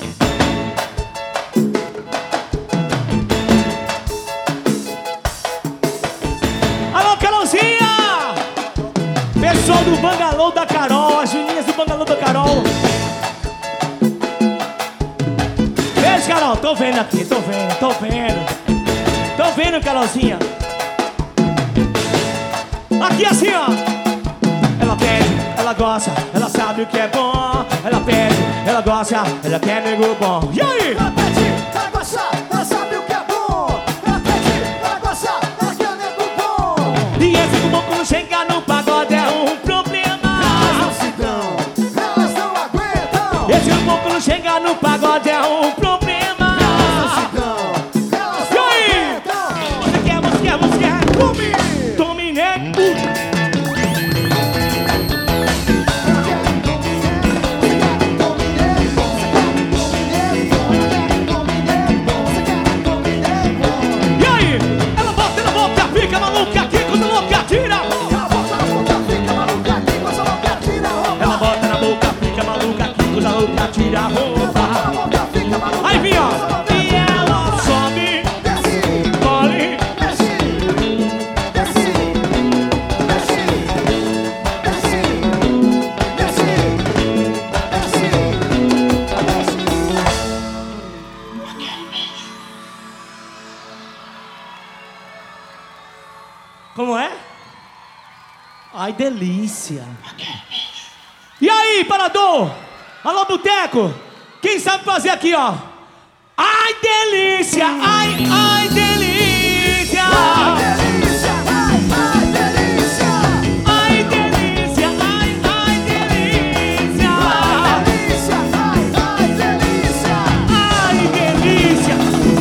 Alô, Carolzinha! Pessoal do Bangalô da Carol, as meninas do Bangalô da Carol. Beijo, Carol, tô vendo aqui, tô vendo. Tô vendo, Carolzinha. Aqui assim, ó. Ela pede, ela gosta, ela sabe o que é bom. Ela pede, ela gosta, ela quer nego bom. E aí? Ela pede, ela gosta, ela sabe o que é bom. Ela pede, ela gosta, ela quer nego bom. E esse bom quando chega no pagode é um problema. Elas não se dão, elas não aguentam. Esse bom quando chega no pagode é um problema. Elas não se dão, elas E não aí? aguentam. Você quer? Tome! Tome, né? E aí? Ela bota na boca, fica maluca aqui quando louca tira a roupa. Ela bota na boca, fica maluca aqui, quando a louca tira a roupa. Ela bota na boca, fica maluca aqui quando a louca tira a roupa. A boca fica maluca. Aí vem, ó. E ela sobe, Desce, mole. desce, desce, desce, desce, desce, desce. Como é? Ai, delícia. E aí, parador? Alô, boteco? Quem sabe fazer aqui, ó? Ai, delícia! Ai, delícia! Delícia, ai, delícia. Ai, delícia! Ai, delícia! Delícia, ai, delícia. Ai, delícia!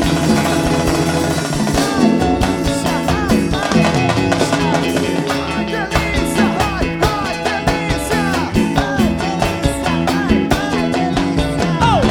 Oh!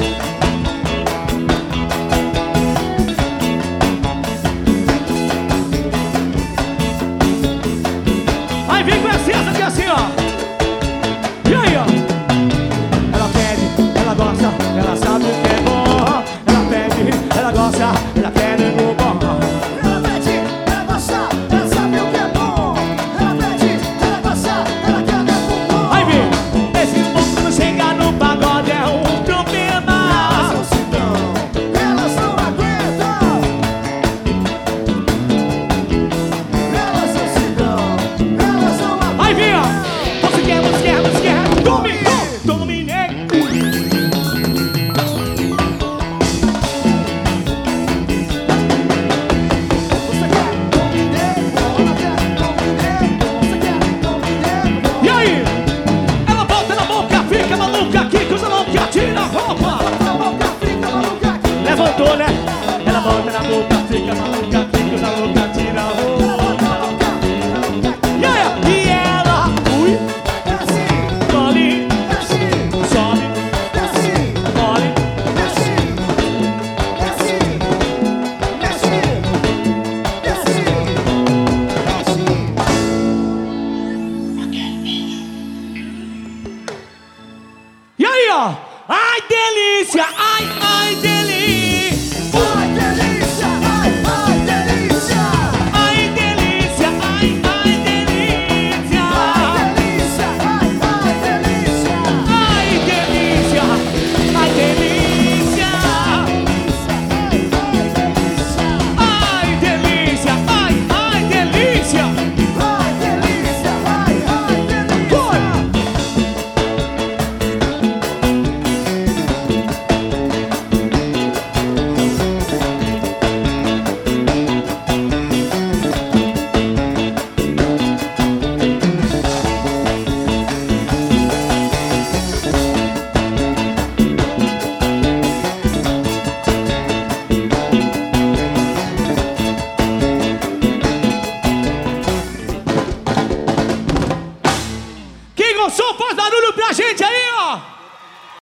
Aí vem com essa aqui assim, ó. E aí, ó. Ela pede, ela gosta, ela sabe o que é bom. Ela pede, ela gosta, ela quer nego bom. Ela pede, ela gosta, ela sabe o que é bom. Ela pede, ela gosta, ela quer nego bom. Aí vem, esse mundo não chega no pagode é um problema. Elas não se dão, elas não aguentam. Elas não se dão, elas não aguentam. Aí vem, ó. Você quer, tome, nego. Você quer nego, ela quer nego. Você quer nego. E aí? Ela bota na boca, fica maluca aqui, cruza a boca, tira a roupa. A boca fica maluca aqui. Levantou, né? Ela bota na boca, fica maluca aqui, cruza a boca, tira a roupa. E aí? E ela, ui, mole, sobe, mole. E aí, ó. Ai, delícia, ai,